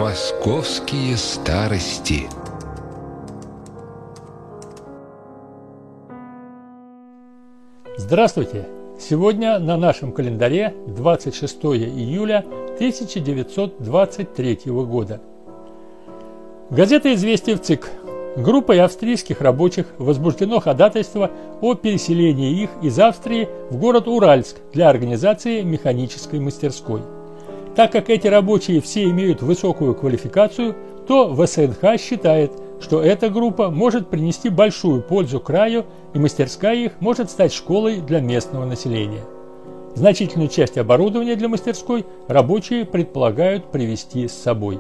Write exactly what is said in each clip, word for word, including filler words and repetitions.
Московские старости. Здравствуйте! Сегодня на нашем календаре двадцать шестое июля тысяча девятьсот двадцать третьего года. Газета «Известия» в ЦИК. Группой австрийских рабочих возбуждено ходатайство о переселении их из Австрии в город Уральск для организации механической мастерской. Так как эти рабочие все имеют высокую квалификацию, то вэ эс эн ха считает, что эта группа может принести большую пользу краю, и мастерская их может стать школой для местного населения. Значительную часть оборудования для мастерской рабочие предполагают привезти с собой.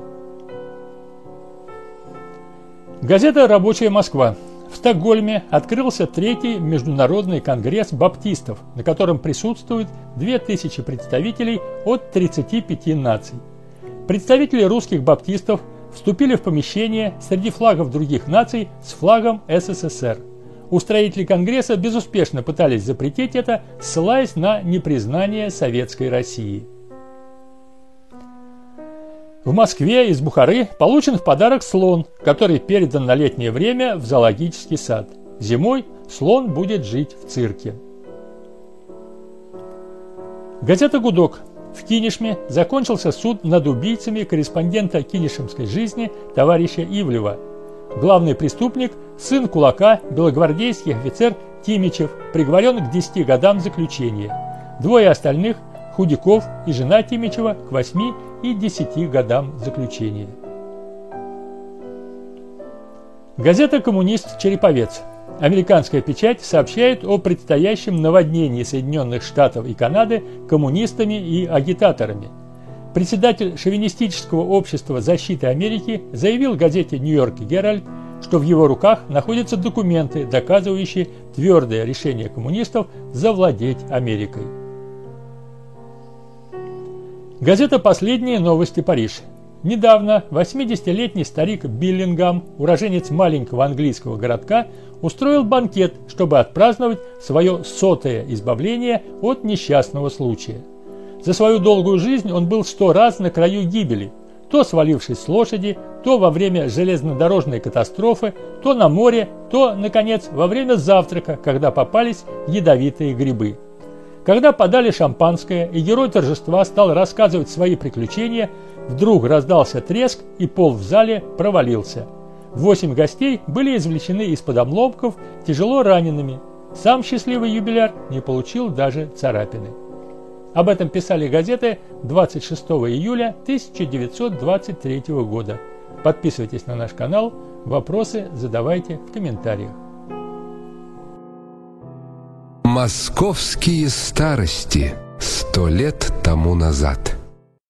Газета «Рабочая Москва». В Стокгольме открылся третий международный конгресс баптистов, на котором присутствует две тысячи представителей от тридцати пяти наций. Представители русских баптистов вступили в помещение среди флагов других наций с флагом эс эс эс эр. Устроители конгресса безуспешно пытались запретить это, ссылаясь на непризнание Советской России. В Москве из Бухары получен в подарок слон, который передан на летнее время в зоологический сад. Зимой слон будет жить в цирке. Газета «Гудок». В Кинешме закончился суд над убийцами корреспондента кинешемской жизни товарища Ивлева. Главный преступник, сын кулака, белогвардейский офицер Тимичев, приговорен к десяти годам заключения. Двое остальных, Худяков и жена Тимичева, к восьми и десяти годам заключения. Газета «Коммунист. Череповец». Американская печать сообщает о предстоящем наводнении Соединенных Штатов и Канады коммунистами и агитаторами. Председатель шовинистического общества защиты Америки заявил газете «Нью-Йорк Геральд», что в его руках находятся документы, доказывающие твердое решение коммунистов завладеть Америкой. Газета «Последние новости. Париж». Недавно восьмидесятилетний старик Биллингам, уроженец маленького английского городка, устроил банкет, чтобы отпраздновать свое сотое избавление от несчастного случая. За свою долгую жизнь он был сто раз на краю гибели, то свалившись с лошади, то во время железнодорожной катастрофы, то на море, то, наконец, во время завтрака, когда попались ядовитые грибы. Когда подали шампанское, и герой торжества стал рассказывать свои приключения, вдруг раздался треск, и пол в зале провалился. Восемь гостей были извлечены из-под обломков тяжело ранеными. Сам счастливый юбиляр не получил даже царапины. Об этом писали газеты двадцать шестого июля тысяча девятьсот двадцать третьего года. Подписывайтесь на наш канал, вопросы задавайте в комментариях. Московские старости. Сто лет тому назад.